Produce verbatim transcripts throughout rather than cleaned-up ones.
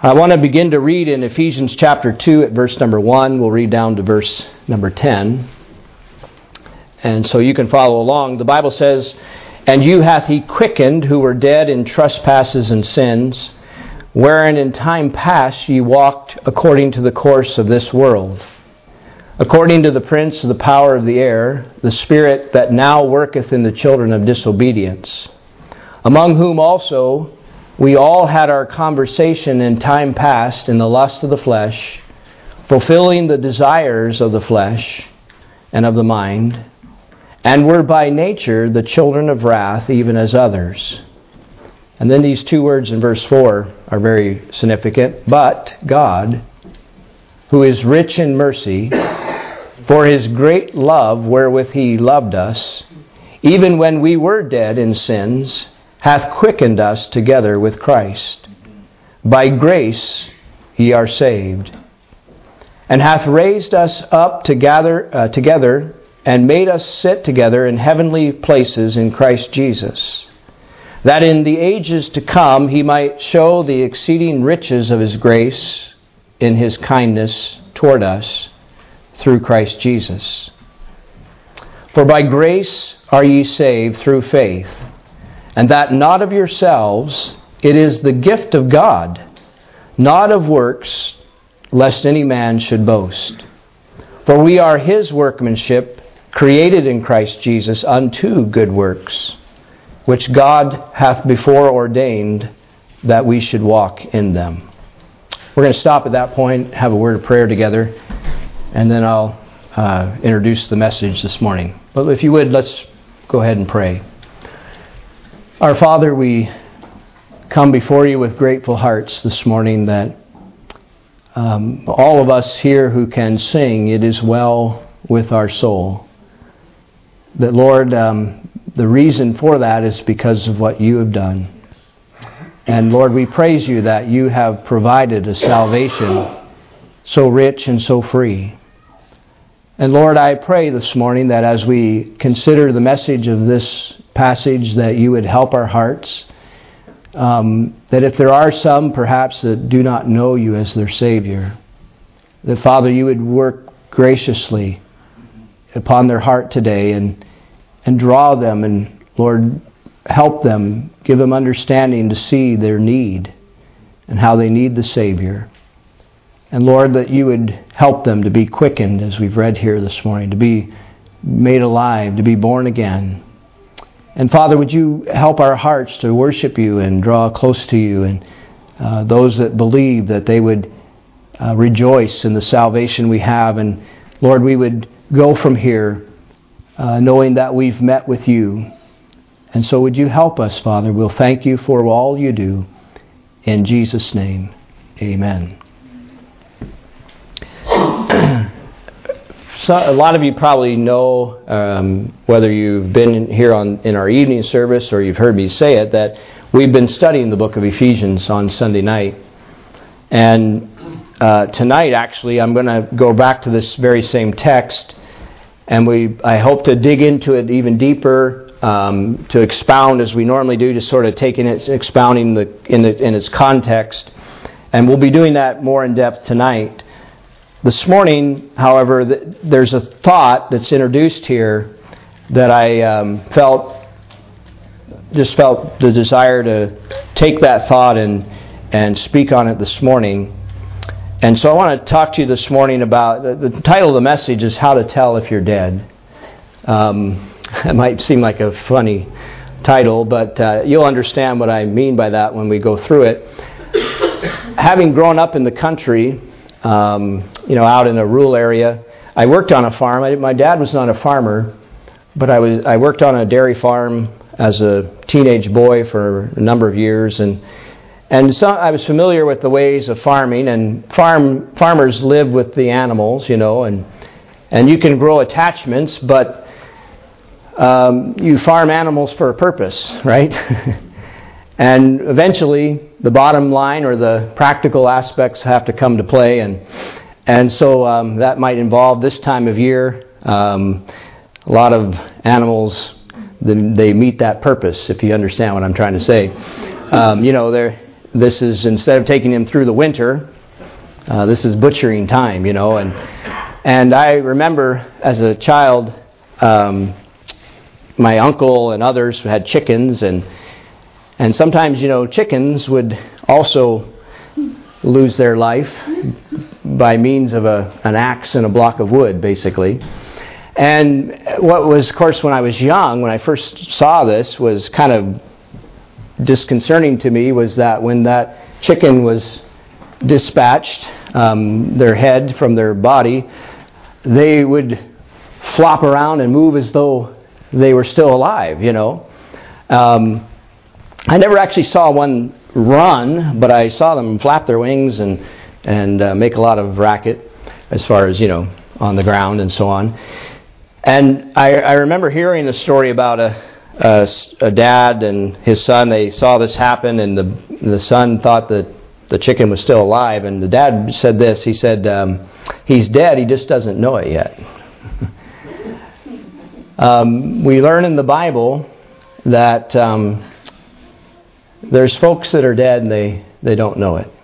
I want to begin to read in Ephesians chapter two at verse number one. We'll read down to verse number ten. And so you can follow along. The Bible says, "And you hath he quickened who were dead in trespasses and sins, wherein in time past ye walked according to the course of this world, according to the prince of the power of the air, the spirit that now worketh in the children of disobedience, among whom also we all had our conversation in time past in the lust of the flesh, fulfilling the desires of the flesh and of the mind, and were by nature the children of wrath, even as others." And then these two words in verse four are very significant. "But God, who is rich in mercy, for His great love wherewith He loved us, even when we were dead in sins, hath quickened us together with Christ. By grace ye are saved, and hath raised us up together, uh, together and made us sit together in heavenly places in Christ Jesus, that in the ages to come He might show the exceeding riches of His grace in His kindness toward us through Christ Jesus. For by grace are ye saved through faith, and that not of yourselves, it is the gift of God, not of works, lest any man should boast. For we are His workmanship, created in Christ Jesus unto good works, which God hath before ordained that we should walk in them." We're going to stop at that point, have a word of prayer together, and then I'll uh, introduce the message this morning. But if you would, let's go ahead and pray. Our Father, we come before you with grateful hearts this morning that um, all of us here who can sing, "It is well with our soul." That, Lord, um, the reason for that is because of what you have done. And Lord, we praise you that you have provided a salvation so rich and so free. And Lord, I pray this morning that as we consider the message of this passage, that you would help our hearts. Um, that if there are some perhaps that do not know you as their Savior, that Father, you would work graciously upon their heart today and and draw them, and Lord, help them, give them understanding to see their need and how they need the Savior. And Lord, that you would help them to be quickened, as we've read here this morning, to be made alive, to be born again. And Father, would you help our hearts to worship you and draw close to you, and uh, those that believe that they would uh, rejoice in the salvation we have. And Lord, we would go from here uh, knowing that we've met with you. And so would you help us, Father? We'll thank you for all you do. In Jesus' name, amen. So, a lot of you probably know, um, whether you've been in here on in our evening service or you've heard me say it, that we've been studying the book of Ephesians on Sunday night. And uh, tonight, actually, I'm going to go back to this very same text, and we I hope to dig into it even deeper, um, to expound as we normally do, just sort of taking it, expounding the in the in its context, and we'll be doing that more in depth tonight. This morning, however, th- there's a thought that's introduced here that I um, felt, just felt the desire to take that thought and and speak on it this morning. And so I want to talk to you this morning about, the, the title of the message is How to Tell If You're Dead. Um, it might seem like a funny title, but uh, you'll understand what I mean by that when we go through it. Having grown up in the country, Um, you know, out in a rural area, I worked on a farm. I, my dad was not a farmer, but I was. I worked on a dairy farm as a teenage boy for a number of years, and and so I was familiar with the ways of farming. And farm farmers live with the animals, you know, and and you can grow attachments, but um, you farm animals for a purpose, right? And eventually, the bottom line or the practical aspects have to come to play, and and so um, that might involve this time of year. Um, a lot of animals, they meet that purpose, if you understand what I'm trying to say. Um, you know, they're this is, instead of taking him through the winter, uh, this is butchering time, you know. And and I remember as a child, um, my uncle and others had chickens, and and sometimes, you know, chickens would also lose their life by means of a an axe and a block of wood, basically. And what was, of course, when I was young, when I first saw this, was kind of disconcerting to me, was that when that chicken was dispatched, um, their head from their body, they would flop around and move as though they were still alive, you know. Um, I never actually saw one run, but I saw them flap their wings and, and uh, make a lot of racket as far as, you know, on the ground and so on. And I, I remember hearing a story about a, a, a dad and his son. They saw this happen, and the the son thought that the chicken was still alive. And the dad said this. He said, um, he's dead, he just doesn't know it yet. um, we learn in the Bible that um, there's folks that are dead and they, they don't know it.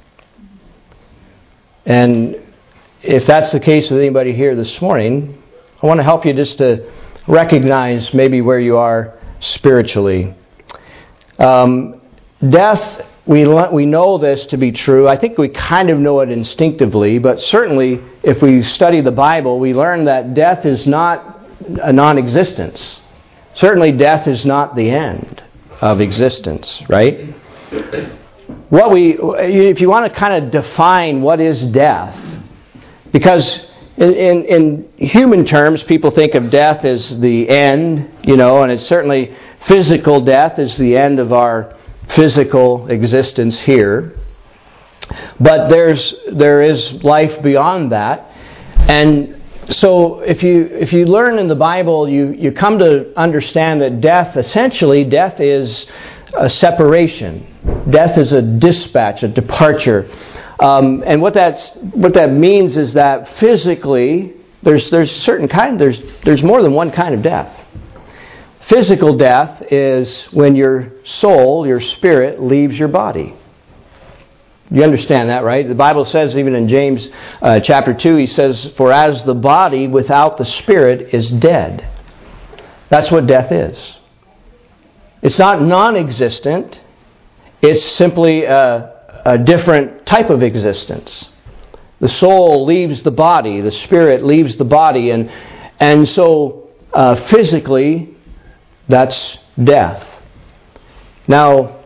And if that's the case with anybody here this morning, I want to help you just to recognize maybe where you are spiritually. Um, death, we we know this to be true. I think we kind of know it instinctively, but certainly if we study the Bible, we learn that death is not a non-existence. Certainly death is not the end of existence, right? What we, if you want to kind of define what is death, because In, in, in human terms, people think of death as the end, you know, and it's certainly physical death is the end of our physical existence here. But there's there is life beyond that, and so if you if you learn in the Bible, you you come to understand that death, essentially, death is a separation. Death is a dispatch, a departure. Um, and what that's what that means is that physically, there's there's certain kind there's there's more than one kind of death. Physical death is when your soul, your spirit, leaves your body. You understand that, right? The Bible says, even in James uh, chapter two, he says, "For as the body without the spirit is dead." That's what death is. It's not non-existent. It's simply a a different type of existence. The soul leaves the body, the spirit leaves the body, and and so uh, physically, that's death. Now,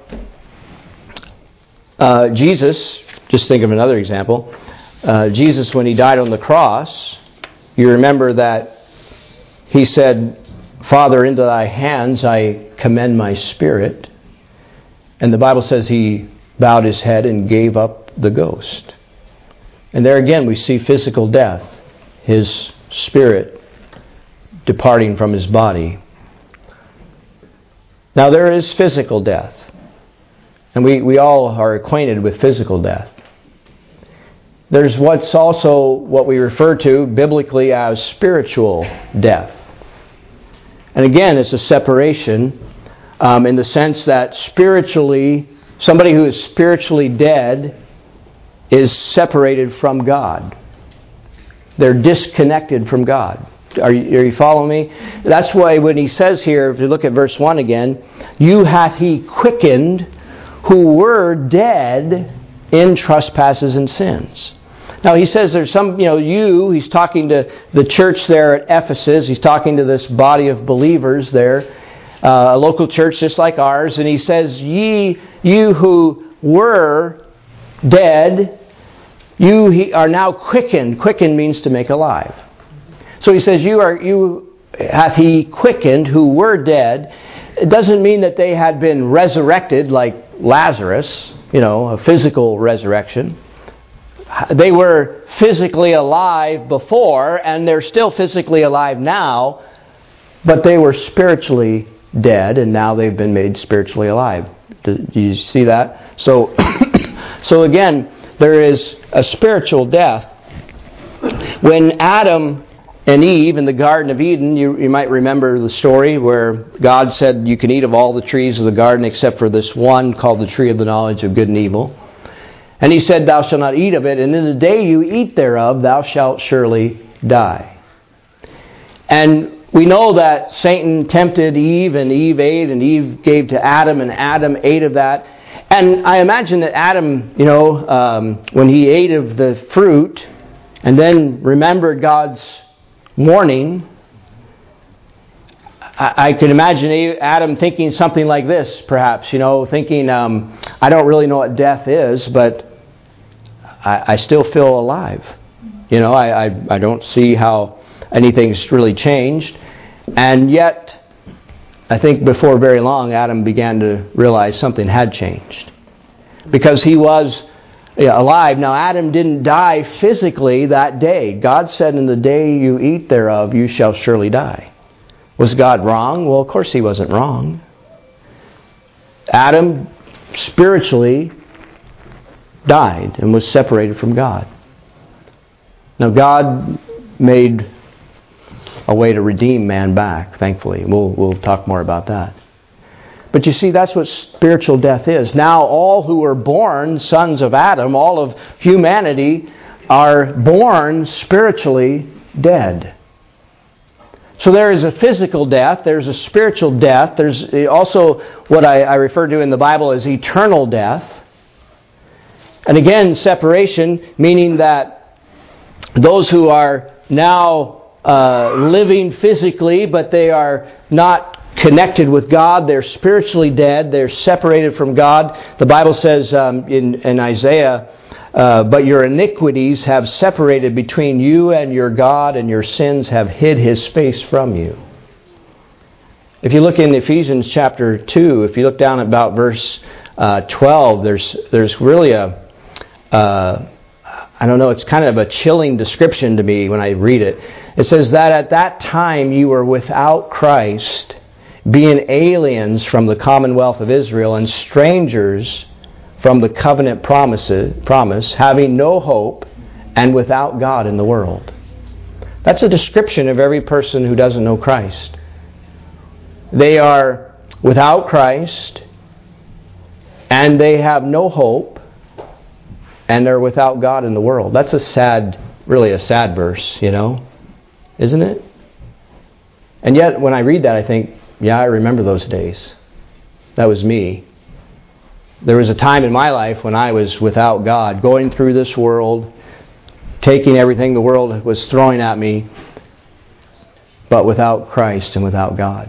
uh, Jesus, just think of another example. Uh, Jesus, when he died on the cross, you remember that he said, "Father, into thy hands I commend my spirit." And the Bible says he bowed his head and gave up the ghost. And there again we see physical death, his spirit departing from his body. Now there is physical death, and we, we all are acquainted with physical death. There's what's also what we refer to biblically as spiritual death. And again, it's a separation um, in the sense that spiritually, somebody who is spiritually dead is separated from God. They're disconnected from God. Are you, are you following me? That's why when he says here, if you look at verse one again, "You hath he quickened who were dead in trespasses and sins." Now he says there's some, you know, you, he's talking to the church there at Ephesus. He's talking to this body of believers there, uh, a local church just like ours. And he says, "Ye, you who were dead, you he, are now quickened." Quickened means to make alive. So he says, "You are you hath he quickened who were dead." It doesn't mean that they had been resurrected like Lazarus, you know, a physical resurrection. They were physically alive before, and they're still physically alive now, but they were spiritually dead, and now they've been made spiritually alive. Do you see that? So, so again, there is a spiritual death. When Adam and Eve in the Garden of Eden, you, you might remember the story where God said you can eat of all the trees of the garden except for this one called the tree of the knowledge of good and evil. And He said, thou shalt not eat of it, and in the day you eat thereof, thou shalt surely die. And we know that Satan tempted Eve, and Eve ate, and Eve gave to Adam, and Adam ate of that. And I imagine that Adam, you know, um, when he ate of the fruit, and then remembered God's warning, I, I can imagine Adam thinking something like this, perhaps, you know, thinking, um, I don't really know what death is, but I, I still feel alive. You know, I, I, I don't see how anything's really changed. And yet, I think before very long, Adam began to realize something had changed. Because he was yeah, alive. Now, Adam didn't die physically that day. God said, in the day you eat thereof, you shall surely die. Was God wrong? Well, of course He wasn't wrong. Adam spiritually died and was separated from God. Now, God made a way to redeem man back, thankfully. We'll, we'll talk more about that. But you see, that's what spiritual death is. Now all who are born sons of Adam, all of humanity, are born spiritually dead. So there is a physical death, there's a spiritual death, there's also what I, I refer to in the Bible as eternal death. And again, separation, meaning that those who are now uh, living physically, but they are not connected with God, they're spiritually dead, they're separated from God. The Bible says um, in, in Isaiah, uh, but your iniquities have separated between you and your God, and your sins have hid His face from you. If you look in Ephesians chapter two, if you look down at about verse uh, twelve, there's there's really a, uh, I don't know, it's kind of a chilling description to me when I read it. It says that at that time you were without Christ, being aliens from the commonwealth of Israel and strangers from the covenant promises, promise, having no hope and without God in the world. That's a description of every person who doesn't know Christ. They are without Christ and they have no hope and they're without God in the world. That's a sad, really a sad verse, you know, isn't it? And yet when I read that, I think, yeah, I remember those days. That was me. There was a time in my life when I was without God, going through this world, taking everything the world was throwing at me, but without Christ and without God.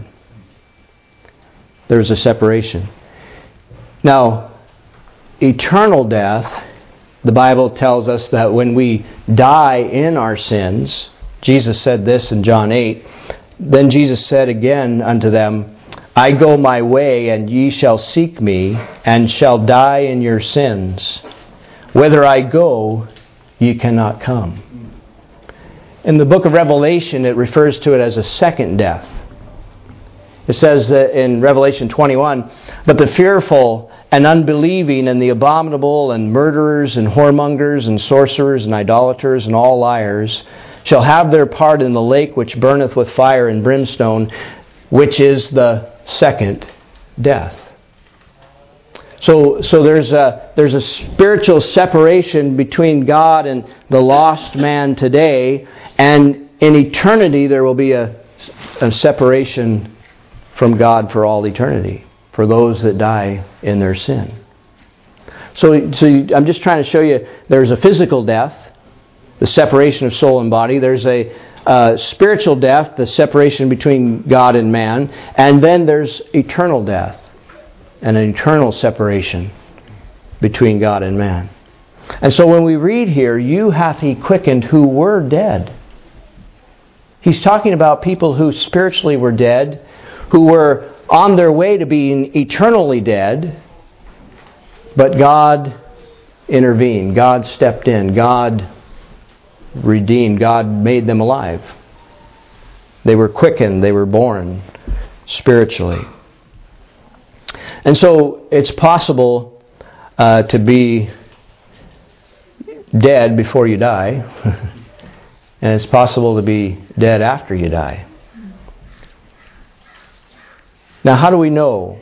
There was a separation. Now, eternal death, the Bible tells us that when we die in our sins, Jesus said this in John eight, then Jesus said again unto them, I go my way, and ye shall seek me, and shall die in your sins. Whither I go, ye cannot come. In the book of Revelation, it refers to it as a second death. It says that in Revelation twenty-one, but the fearful and unbelieving and the abominable and murderers and whoremongers and sorcerers and idolaters and all liars shall have their part in the lake which burneth with fire and brimstone, which is the second death. So, so there's a there's a spiritual separation between God and the lost man today, and in eternity there will be a, a separation from God for all eternity for those that die in their sin. So, so I'm just trying to show you there's a physical death, the separation of soul and body. There's a uh, spiritual death, the separation between God and man. And then there's eternal death, an eternal separation between God and man. And so when we read here, you hath He quickened who were dead. He's talking about people who spiritually were dead, who were on their way to being eternally dead, but God intervened. God stepped in. God redeemed. God made them alive. They were quickened. They were born spiritually. And so it's possible uh, to be dead before you die. And it's possible to be dead after you die. Now, how do we know?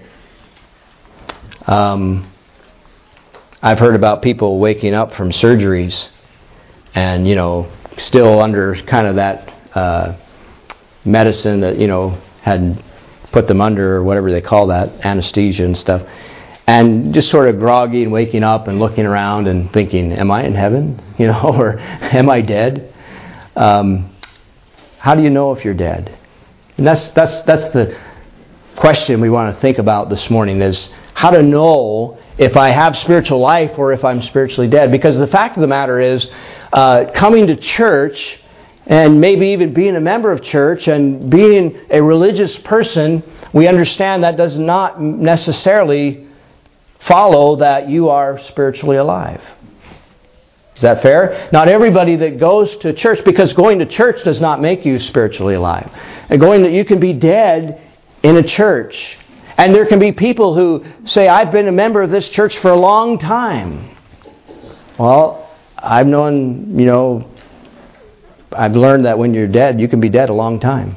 Um, I've heard about people waking up from surgeries and, you know, still under kind of that uh, medicine that, you know, had put them under, or whatever they call that, anesthesia and stuff. And just sort of groggy and waking up and looking around and thinking, am I in heaven? You know, or am I dead? Um, how do you know if you're dead? And that's that's that's the question we want to think about this morning, is how to know if I have spiritual life or if I'm spiritually dead. Because the fact of the matter is, uh, coming to church and maybe even being a member of church and being a religious person, we understand that does not necessarily follow that you are spiritually alive. Is that fair? Not everybody that goes to church, because going to church does not make you spiritually alive. And going that you can be dead in a church. And there can be people who say, I've been a member of this church for a long time. Well, I've known, you know, I've learned that when you're dead, you can be dead a long time.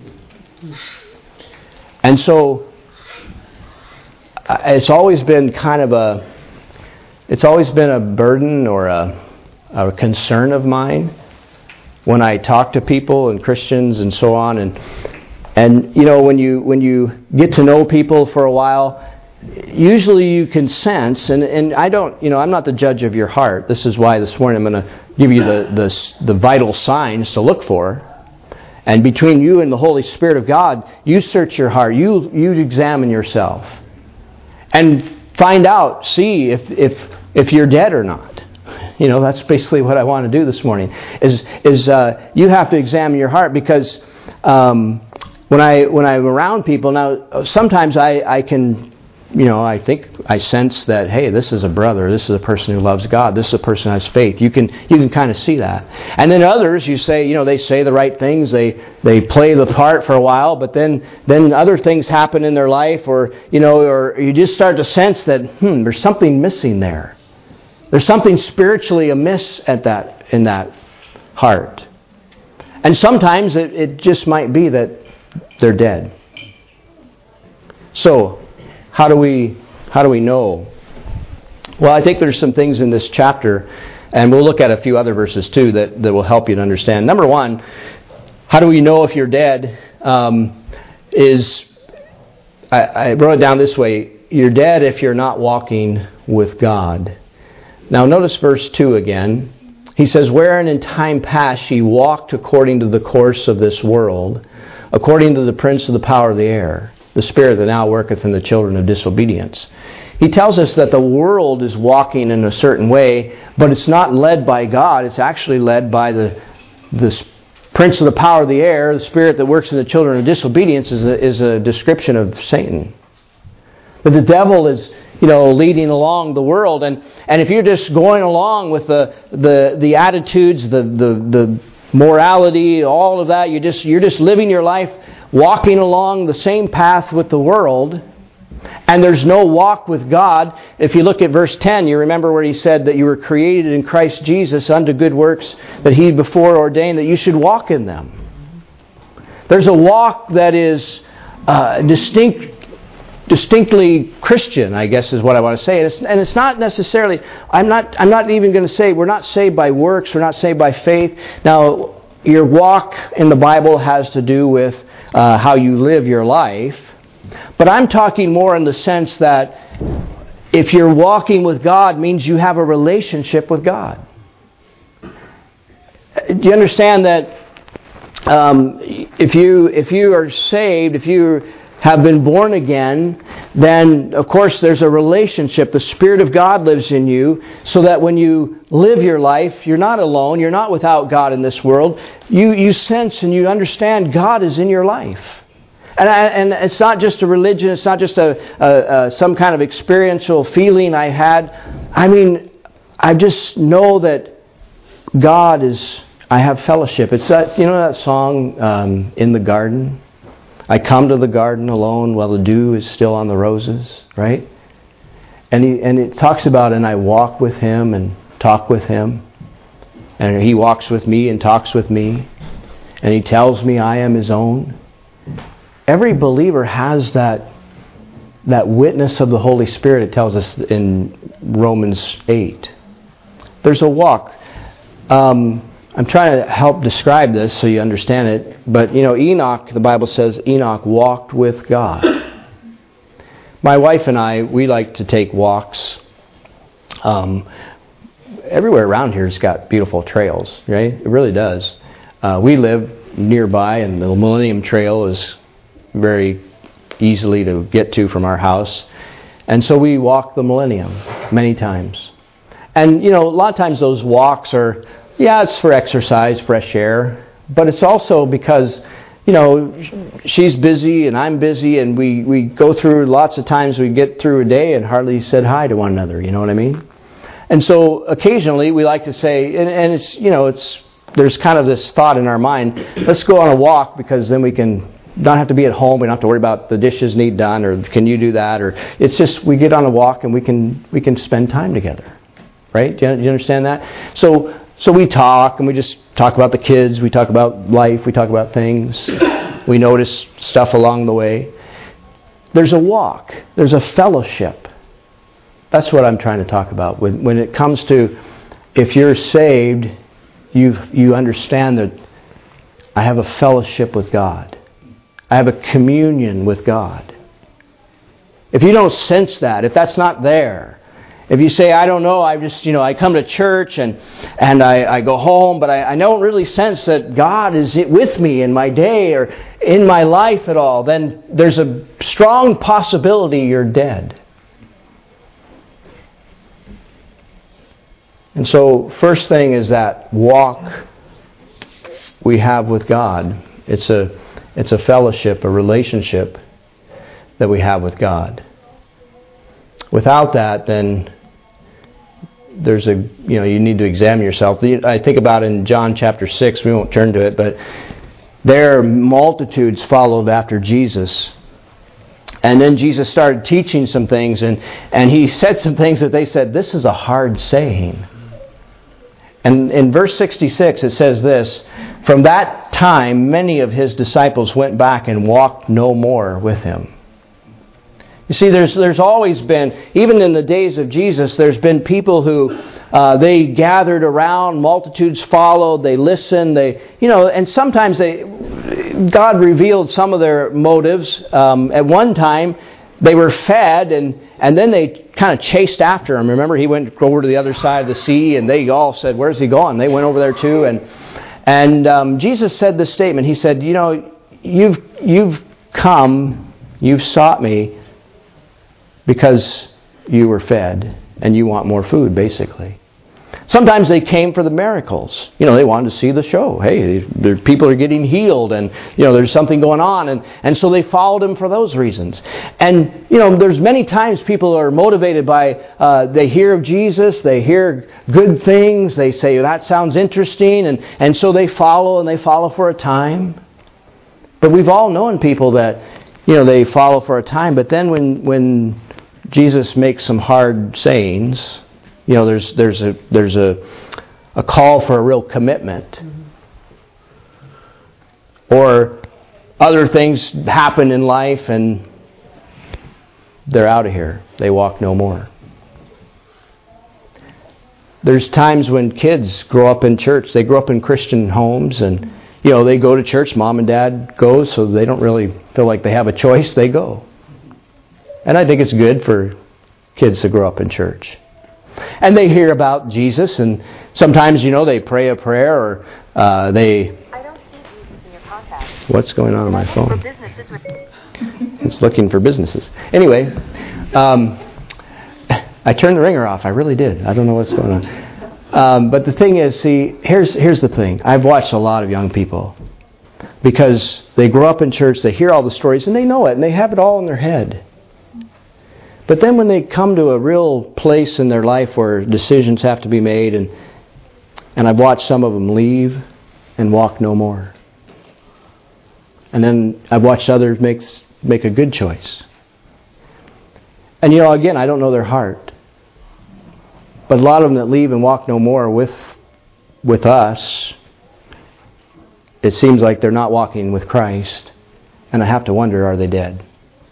And so it's always been kind of a, it's always been a burden or a, a concern of mine when I talk to people and Christians and so on. And and you know, when you when you get to know people for a while, usually you can sense, and, and I don't, you know, I'm not the judge of your heart. This is why this morning I'm going to give you the, the the vital signs to look for. And between you and the Holy Spirit of God, you search your heart. You you examine yourself. And find out, see if if if you're dead or not. You know, that's basically what I want to do this morning. Is is uh, you have to examine your heart, because um, when I when I'm around people now, sometimes I, I can, you know, I think I sense that, hey, this is a brother, this is a person who loves God, this is a person who has faith. You can you can kind of see that. And then others, you say, you know, they say the right things, they they play the part for a while, but then then other things happen in their life, or you know, or you just start to sense that hmm, there's something missing there. There's something spiritually amiss at that in that heart. And sometimes it, it just might be that they're dead. So How do we how do we know? Well, I think there's some things in this chapter, and we'll look at a few other verses too that, that will help you to understand. Number one, how do we know if you're dead? Um, is I, I wrote it down this way: you're dead if you're not walking with God. Now notice verse two again. He says, wherein in time past ye walked according to the course of this world, according to the prince of the power of the air, the spirit that now worketh in the children of disobedience. He tells us that the world is walking in a certain way, but it's not led by God. It's actually led by the, the prince of the power of the air, the spirit that works in the children of disobedience, is a, is a description of Satan. But the devil is, you know, leading along the world, and, and if you're just going along with the the, the attitudes, the, the the morality, all of that, you just you're just living your life walking along the same path with the world, and there's no walk with God. If you look at verse ten, you remember where he said that you were created in Christ Jesus unto good works that he before ordained that you should walk in them. There's a walk that is uh, distinct, distinctly Christian, I guess is what I want to say. And it's, and it's not necessarily, I'm not, I'm not even going to say we're not saved by works, we're not saved by faith. Now, your walk in the Bible has to do with Uh, how you live your life. But I'm talking more in the sense that if you're walking with God, means you have a relationship with God. Do you understand that um, if you if you are saved, if you have been born again, then of course there's a relationship. The Spirit of God lives in you, so that when you live your life, you're not alone, you're not without God in this world. You you sense and you understand God is in your life. And I, and it's not just a religion, it's not just a, a, a some kind of experiential feeling I had. I mean, I just know that God is, I have fellowship. It's that, you know that song, um, In the Garden? I come to the garden alone while the dew is still on the roses, right? And he and it talks about, and I walk with him and talk with him. and He walks with me and talks with me, and He tells me I am His own. Every believer has that that witness of the Holy Spirit. It tells us in Romans eight. There's a walk. Um, I'm trying to help describe this so you understand it. But, you know, Enoch, the Bible says Enoch walked with God. My wife and I, we like to take walks. Um, everywhere around here has got beautiful trails, right? It really does. Uh, we live nearby, and the Millennium Trail is very easily to get to from our house. And so we walk the Millennium many times. And, you know, a lot of times those walks are, yeah, it's for exercise, fresh air, but it's also because, you know, she's busy and I'm busy, and we, we go through lots of times we get through a day and hardly said hi to one another, you know what I mean? And so occasionally we like to say, and, and it's, you know, it's there's kind of this thought in our mind, let's go on a walk because then we can not have to be at home, we don't have to worry about the dishes need done, or can you do that, or it's just we get on a walk and we can we can spend time together, right? Do you, do you understand that? So so we talk, and we just talk about the kids, we talk about life, we talk about things, we notice stuff along the way. There's a walk, there's a fellowship. That's what I'm trying to talk about. When when it comes to, if you're saved, you you understand that I have a fellowship with God. I have a communion with God. If you don't sense that, if that's not there, if you say, I don't know, I just, you know, I come to church and and I, I go home, but I, I don't really sense that God is with me in my day or in my life at all, then there's a strong possibility you're dead. And so, first thing is that walk we have with God. It's a it's a fellowship, a relationship that we have with God. Without that, then there's a you know you need to examine yourself. I think about in John chapter six. We won't turn to it, but there multitudes followed after Jesus. And then Jesus started teaching some things, and, and He said some things that they said, this is a hard saying. And in verse sixty-six it says this, from that time many of His disciples went back and walked no more with Him. You see, there's there's always been, even in the days of Jesus, there's been people who uh, they gathered around, multitudes followed, they listened, they you know, and sometimes they God revealed some of their motives. Um, at one time, they were fed, and and then they kind of chased after Him. Remember, He went over to the other side of the sea, and they all said, "Where's He going?" They went over there too, and and um, Jesus said this statement. He said, "You know, you've you've come, you've sought Me because you were fed, and you want more food." Basically, sometimes they came for the miracles. You know, they wanted to see the show. Hey, there, people are getting healed, and you know, there's something going on, and, and so they followed Him for those reasons. And you know, there's many times people are motivated by uh, they hear of Jesus, they hear good things, they say that sounds interesting, and and so they follow, and they follow for a time. But we've all known people that you know they follow for a time, but then when when Jesus makes some hard sayings. You know, there's there's a there's a a call for a real commitment, or other things happen in life and they're out of here. They walk no more. There's times when kids grow up in church. They grow up in Christian homes, and you know they go to church. Mom and dad go, so they don't really feel like they have a choice. They go, and I think it's good for kids to grow up in church. And they hear about Jesus, and sometimes, you know, they pray a prayer, or uh, they... I don't see Jesus in your contacts. What's going on on my phone? For businesses with... It's looking for businesses. Anyway, um, I turned the ringer off. I really did. I don't know what's going on. Um, but the thing is, see, here's here's the thing. I've watched a lot of young people because they grow up in church, they hear all the stories, and they know it, and they have it all in their head. But then when they come to a real place in their life where decisions have to be made, and and I've watched some of them leave and walk no more. And then I've watched others make, make a good choice. And you know, again, I don't know their heart. But a lot of them that leave and walk no more with with us, it seems like they're not walking with Christ. And I have to wonder, are they dead?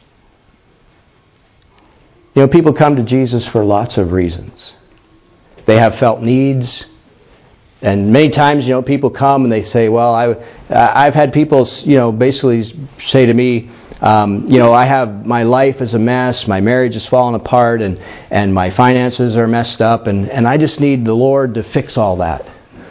You know, people come to Jesus for lots of reasons. They have felt needs. And many times, you know, people come and they say, well, I, I've had people, you know, basically say to me, um, you know, I have, my life is a mess, my marriage is falling apart, and, and my finances are messed up, and, and I just need the Lord to fix all that.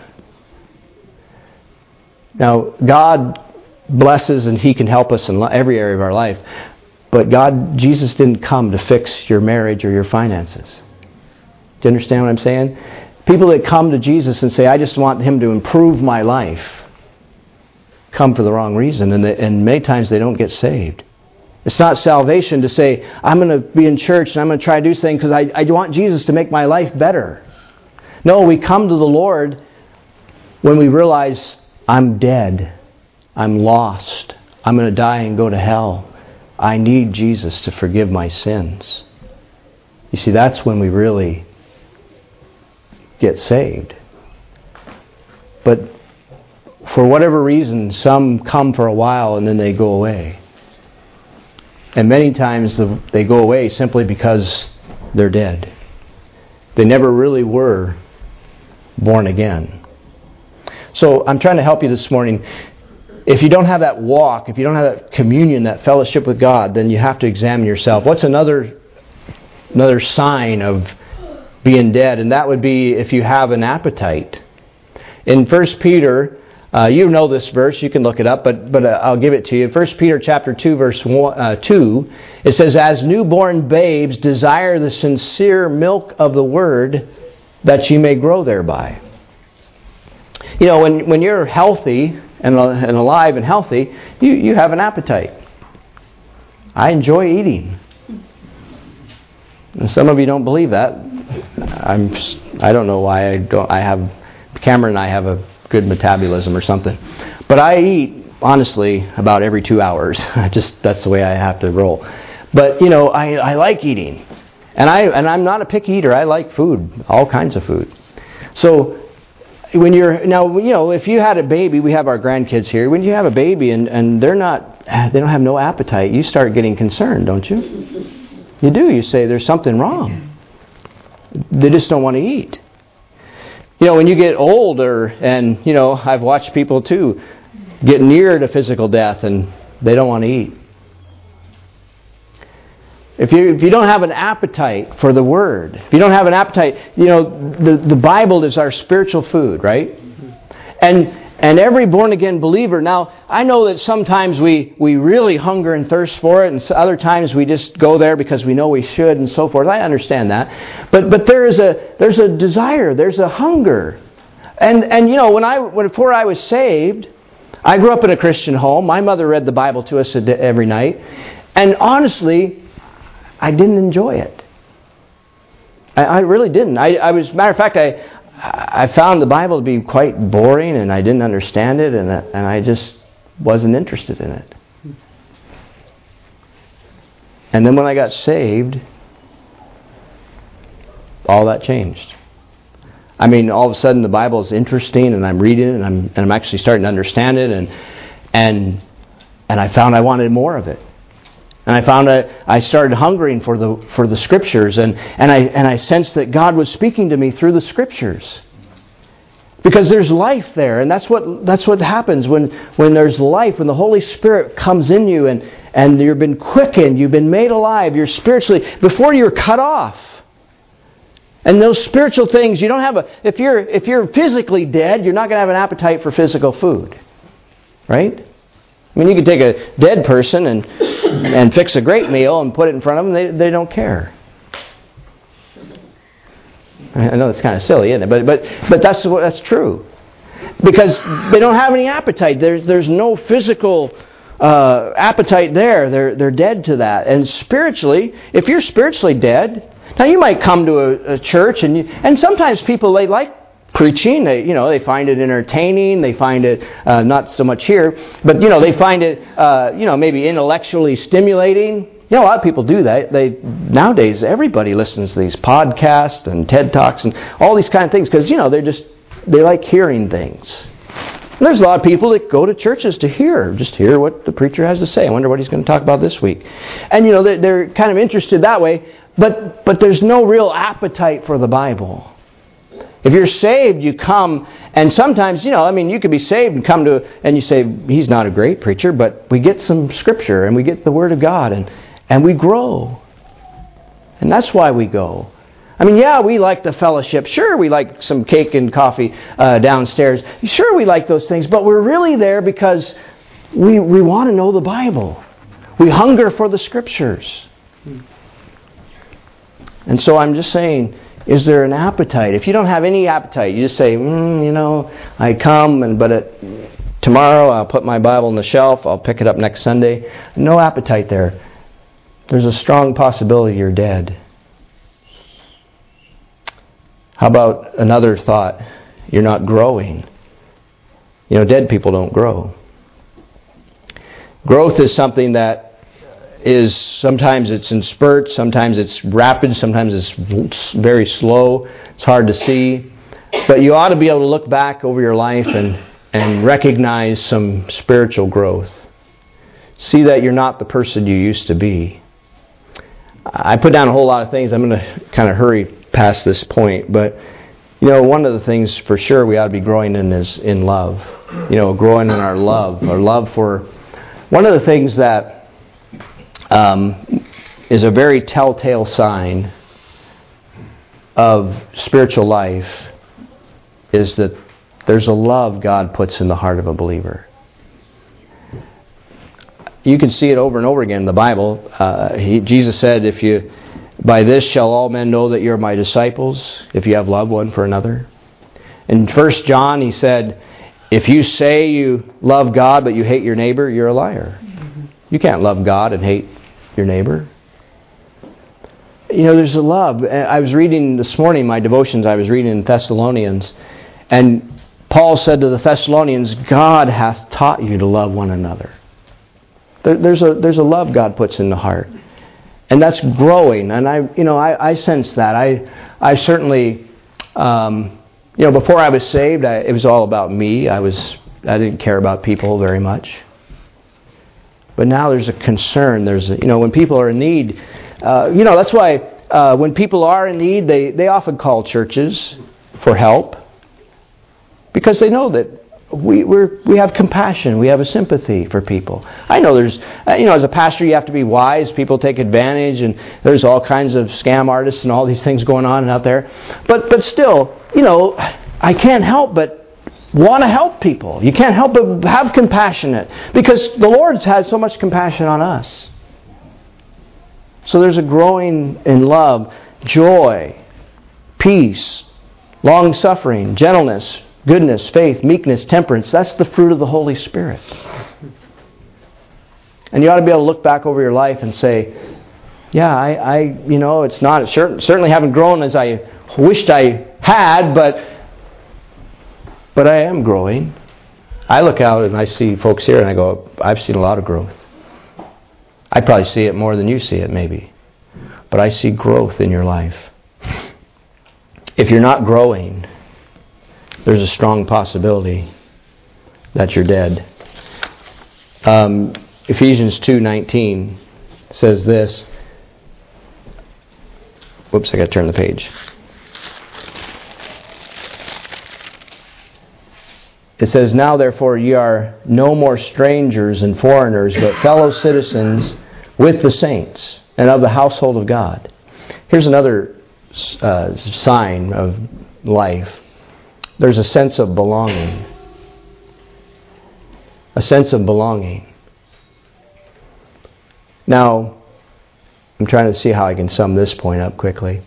Now, God blesses and He can help us in every area of our life, but God, Jesus didn't come to fix your marriage or your finances. Do you understand what I'm saying? People that come to Jesus and say, I just want Him to improve my life, come for the wrong reason, and, the, and many times they don't get saved. It's not salvation to say, I'm going to be in church and I'm going to try to do things because I, I want Jesus to make my life better. No, we come to the Lord when we realize I'm dead, I'm lost, I'm going to die and go to hell. I need Jesus to forgive my sins. You see, that's when we really get saved. But for whatever reason, some come for a while and then they go away. And many times they go away simply because they're dead. They never really were born again. So I'm trying to help you this morning. If you don't have that walk, if you don't have that communion, that fellowship with God, then you have to examine yourself. What's another another sign of being dead? And that would be if you have an appetite. In First Peter, uh, you know this verse, you can look it up, but but uh, I'll give it to you. First Peter chapter two, verse one, uh, two, it says, as newborn babes desire the sincere milk of the word, that ye may grow thereby. You know, when, when you're healthy and, and alive and healthy, you, you have an appetite. I enjoy eating. And some of you don't believe that. I'm I don't know why I don't I have Cameron and I have a good metabolism or something. But I eat honestly about every two hours. I just that's the way I have to roll. But you know, I, I like eating. And I and I'm not a picky eater. I like food, all kinds of food. So when you're now, you know, if you had a baby, we have our grandkids here. When you have a baby and, and they're not, they don't have no appetite, you start getting concerned, don't you? You do. You say there's something wrong. They just don't want to eat. You know, when you get older, and you know, I've watched people too get near to physical death, and they don't want to eat. If you if you don't have an appetite for the Word, if you don't have an appetite, you know, the, the Bible is our spiritual food, right? Mm-hmm. And and every born-again believer, now, I know that sometimes we, we really hunger and thirst for it, and other times we just go there because we know we should and so forth. I understand that. But but there is a there's a desire, there's a hunger. And and you know, when I when, before I was saved, I grew up in a Christian home. My mother read the Bible to us every night. And honestly, I didn't enjoy it. I, I really didn't. I, I was, matter of fact, I I found the Bible to be quite boring, and I didn't understand it, and and I just wasn't interested in it. And then when I got saved, all that changed. I mean, all of a sudden the Bible is interesting, and I'm reading it, and I'm and I'm actually starting to understand it, and and and I found I wanted more of it. And I found that I started hungering for the for the Scriptures, and, and I and I sensed that God was speaking to me through the Scriptures. Because there's life there, and that's what that's what happens when, when there's life, when the Holy Spirit comes in you and, and you've been quickened, you've been made alive, you're spiritually, before you're cut off. And those spiritual things, you don't have a if you're if you're physically dead, you're not going to have an appetite for physical food. Right? I mean, you could take a dead person and and fix a great meal and put it in front of them. They they don't care. I know it's kind of silly, isn't it? But but but that's what that's true, because they don't have any appetite. There's there's no physical uh, appetite there. They're they're dead to that. And spiritually, if you're spiritually dead, now you might come to a, a church and you, and sometimes people they like preaching, they, you know, they find it entertaining, they find it, uh, not so much here, but, you know, they find it, uh, you know, maybe intellectually stimulating. You know, a lot of people do that. They nowadays, everybody listens to these podcasts and TED Talks and all these kind of things because, you know, they're just they like hearing things. And there's a lot of people that go to churches to hear, just hear what the preacher has to say. I wonder what he's going to talk about this week. And, you know, they're, they're kind of interested that way, but but there's no real appetite for the Bible. If you're saved, you come, and sometimes, you know, I mean, you could be saved and come to, and you say, he's not a great preacher, but we get some Scripture, and we get the Word of God, and, and we grow. And that's why we go. I mean, yeah, we like the fellowship. Sure, we like some cake and coffee uh, downstairs. Sure, we like those things, but we're really there because we we want to know the Bible. We hunger for the Scriptures. And so I'm just saying, is there an appetite? If you don't have any appetite, you just say, mm, you know, I come, and but at, tomorrow I'll put my Bible on the shelf, I'll pick it up next Sunday. No appetite there. There's a strong possibility you're dead. How about another thought? You're not growing. You know, dead people don't grow. Growth is something that is, sometimes it's in spurts, sometimes it's rapid, sometimes it's very slow. It's hard to see. But you ought to be able to look back over your life and, and recognize some spiritual growth. See that you're not the person you used to be. I put down a whole lot of things. I'm going to kind of hurry past this point. But, you know, one of the things for sure we ought to be growing in is in love. You know, growing in our love. Our love for... One of the things that Um, is a very telltale sign of spiritual life is that there's a love God puts in the heart of a believer. You can see it over and over again in the Bible. Uh, he, Jesus said, "If you, by this shall all men know that you're my disciples, if you have love one for another." In First John, he said, "If you say you love God but you hate your neighbor, you're a liar." You can't love God and hate your neighbor. You know, there's a love. I was reading this morning, my devotions, I was reading in Thessalonians, and Paul said to the Thessalonians, God hath taught you to love one another. There, there's a there's a love God puts in the heart. And that's growing. And I you know, I, I sense that. I I certainly um, you know, before I was saved, I, it was all about me. I was I didn't care about people very much. But now there's a concern. There's a, you know, when people are in need, uh, you know, that's why uh, when people are in need, they, they often call churches for help. Because they know that we we're, we have compassion. We have a sympathy for people. I know there's, uh, you know, as a pastor you have to be wise. People take advantage, and there's all kinds of scam artists and all these things going on out there. But but still, you know, I can't help but want to help people. You can't help but have compassionate, because the Lord's had so much compassion on us. So there's a growing in love, joy, peace, long-suffering, gentleness, goodness, faith, meekness, temperance. That's the fruit of the Holy Spirit. And you ought to be able to look back over your life and say, yeah, I, I you know, it's not, certainly haven't grown as I wished I had, but But I am growing. I look out and I see folks here and I go, I've seen a lot of growth. I probably see it more than you see it, maybe. But I see growth in your life. If you're not growing, there's a strong possibility that you're dead. Um, Ephesians two nineteen says this. Whoops, I got to turn the page. It says, "Now therefore ye are no more strangers and foreigners, but fellow citizens with the saints and of the household of God." Here's another uh, sign of life. There's a sense of belonging. A sense of belonging. Now, I'm trying to see how I can sum this point up quickly.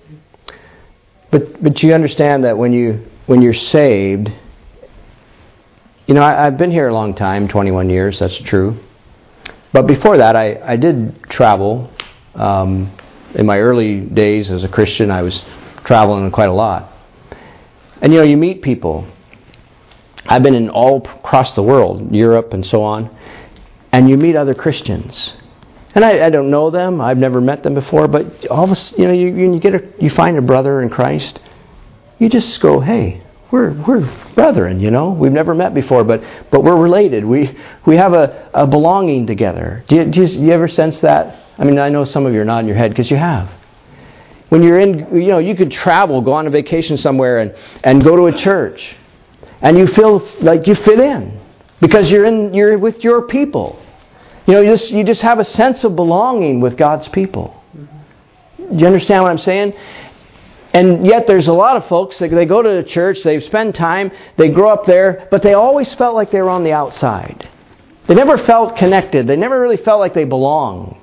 But but you understand that when you when you're saved. You know, I, I've been here a long time, twenty-one years, that's true. But before that, I, I did travel. Um, in my early days as a Christian, I was traveling quite a lot. And, you know, you meet people. I've been in all across the world, Europe and so on. And you meet other Christians. And I, I don't know them. I've never met them before. But all of a, you know, you, you, get a, you find a brother in Christ. You just go, hey, we're we're brethren, you know. We've never met before, but but we're related. We we have a, a belonging together. Do you, do you, you ever sense that? I mean, I know some of you are nodding your head because you have. When you're in, you know, you could travel, go on a vacation somewhere, and, and go to a church, and you feel like you fit in because you're in, you're with your people. You know, you just you just have a sense of belonging with God's people. Do you understand what I'm saying? And yet there's a lot of folks that they go to the church, they spend time, they grow up there, but they always felt like they were on the outside. They never felt connected. They never really felt like they belonged.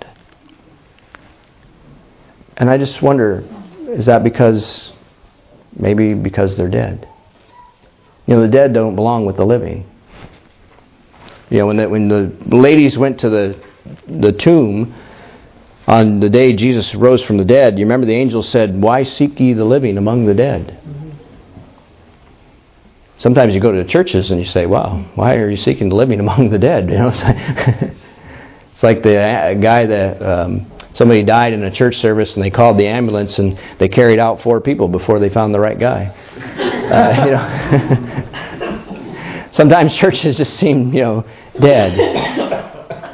And I just wonder, is that because, maybe because they're dead? You know, the dead don't belong with the living. You know, when the, when the ladies went to the the tomb on the day Jesus rose from the dead, you remember the angel said, "Why seek ye the living among the dead?" Mm-hmm. Sometimes you go to the churches and you say, "Wow, why are you seeking the living among the dead?" You know, it's like, it's like the guy that um, somebody died in a church service and they called the ambulance and they carried out four people before they found the right guy. Uh, you know, sometimes churches just seem, you know, dead.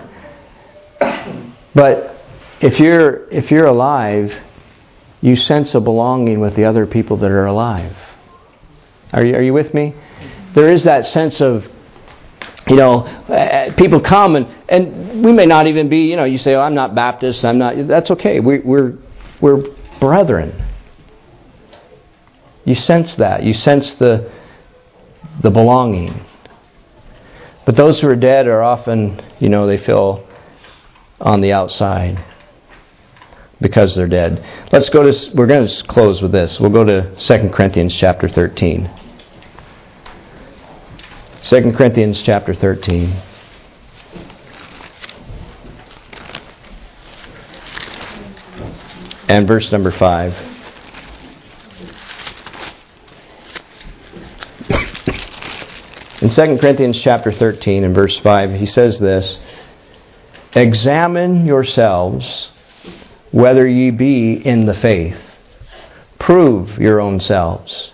But if you're if you're alive, you sense a belonging with the other people that are alive. Are you are you with me? There is that sense of, you know, uh, people come and, and we may not even be, you know, you say, "Oh, I'm not Baptist, I'm not," that's okay. We, we're we're brethren. You sense that. You sense the the belonging. But those who are dead are often, you know, they feel on the outside because they're dead. Let's go to, we're going to close with this. We'll go to Second Corinthians chapter thirteen. Second Corinthians chapter thirteen. And verse number five. In Second Corinthians chapter thirteen and verse five, he says this: "Examine yourselves whether ye be in the faith. Prove your own selves.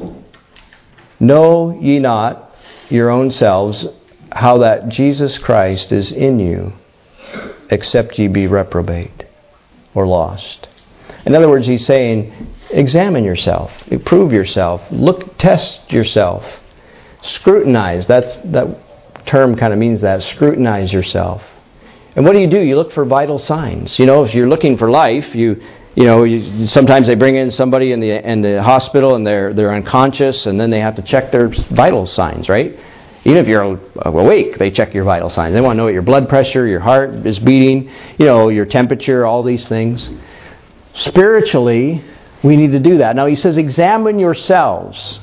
Know ye not your own selves how that Jesus Christ is in you, except ye be reprobate," or lost. In other words, he's saying, examine yourself, prove yourself, look, test yourself, scrutinize. That's that term kind of means that. Scrutinize yourself. And what do you do? You look for vital signs. You know, if you're looking for life, you you know, you, sometimes they bring in somebody in the in the hospital and they're they're unconscious, and then they have to check their vital signs, right? Even if you're awake, they check your vital signs. They want to know what your blood pressure, your heart is beating, you know, your temperature, all these things. Spiritually, we need to do that. Now he says, examine yourselves.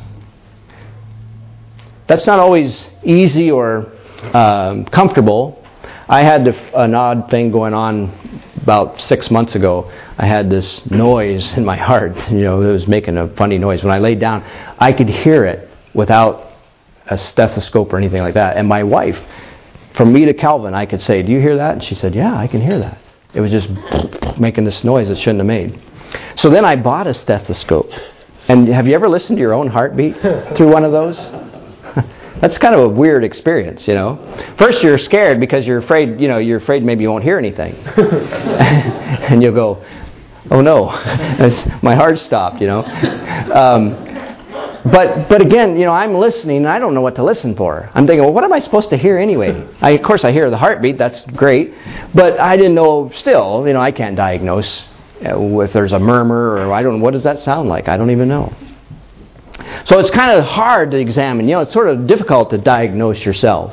That's not always easy or um, comfortable. I had an odd thing going on about six months ago. I had this noise in my heart. You know, it was making a funny noise. When I laid down, I could hear it without a stethoscope or anything like that. And my wife, from me to Calvin, I could say, "Do you hear that?" And she said, "Yeah, I can hear that." It was just making this noise it shouldn't have made. So then I bought a stethoscope. And have you ever listened to your own heartbeat through one of those? That's kind of a weird experience, you know. First you're scared because you're afraid, you know, you're afraid maybe you won't hear anything. And you'll go, "Oh no, my heart stopped," you know. Um, but but again, you know, I'm listening and I don't know what to listen for. I'm thinking, well, what am I supposed to hear anyway? I, of course I hear the heartbeat, that's great. But I didn't know still, you know, I can't diagnose if there's a murmur or I don't know, what does that sound like? I don't even know. So it's kind of hard to examine. You know, it's sort of difficult to diagnose yourself.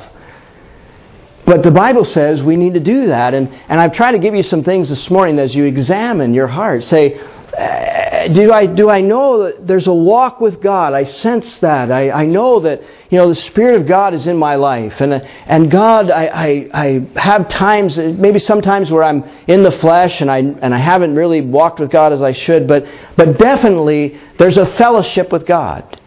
But the Bible says we need to do that. And, and I've tried to give you some things this morning as you examine your heart. Say, uh, do I do I know that there's a walk with God? I sense that. I, I know that, you know, the Spirit of God is in my life. And and God, I, I, I have times, maybe sometimes where I'm in the flesh and I and I haven't really walked with God as I should. But but definitely there's a fellowship with God.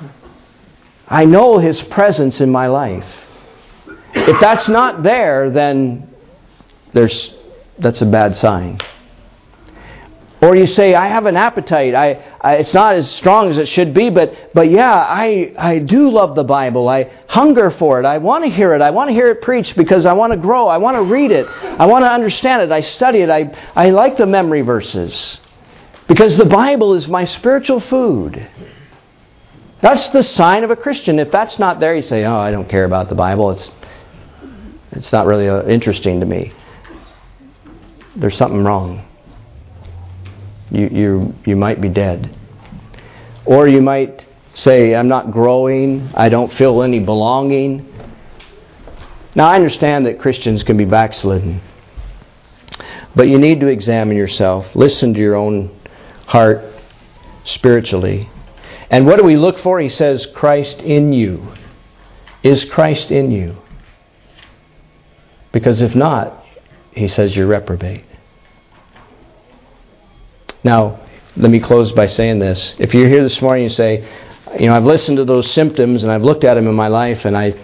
I know His presence in my life. If that's not there, then there's that's a bad sign. Or Or you say, I have an appetite. I, I it's not as strong as it should be, but but yeah, I, I do love the Bible. I hunger for it. I want to hear it. I want to hear it preached because I want to grow. I want to read it. I want to understand it. I study it. I, I like the memory verses. Because the Bible is my spiritual food. That's the sign of a Christian. If that's not there, you say, oh, I don't care about the Bible. It's it's not really uh, interesting to me. There's something wrong. You, you, you might be dead. Or you might say, I'm not growing. I don't feel any belonging. Now, I understand that Christians can be backslidden. But you need to examine yourself. Listen to your own heart spiritually. And what do we look for? He says, Christ in you. Is Christ in you? Because if not, he says you're reprobate. Now, let me close by saying this. If you're here this morning and you say, you know, I've listened to those symptoms and I've looked at them in my life and I,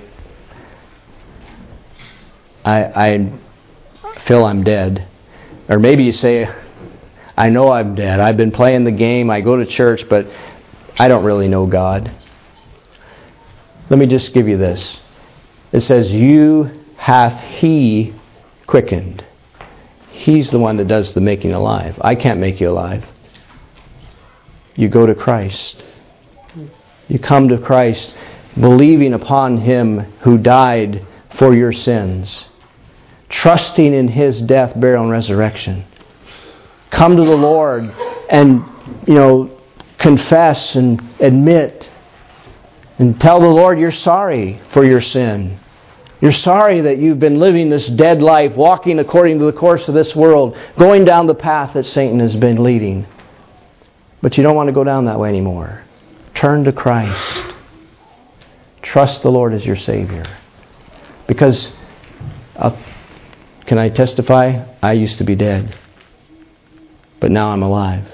I, I feel I'm dead. Or maybe you say, I know I'm dead. I've been playing the game. I go to church, but I don't really know God. Let me just give you this. It says, you hath He quickened. He's the one that does the making alive. I can't make you alive. You go to Christ. You come to Christ believing upon Him who died for your sins. Trusting in His death, burial, and resurrection. Come to the Lord and, you know, confess and admit and tell the Lord you're sorry for your sin. You're sorry that you've been living this dead life, walking according to the course of this world, going down the path that Satan has been leading. But you don't want to go down that way anymore. Turn to Christ. Trust the Lord as your Savior. Because, uh, can I testify? I used to be dead. But now I'm alive.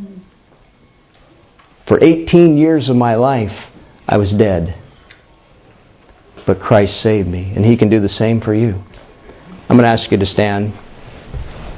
For eighteen years of my life, I was dead. But Christ saved me, and He can do the same for you. I'm going to ask you to stand.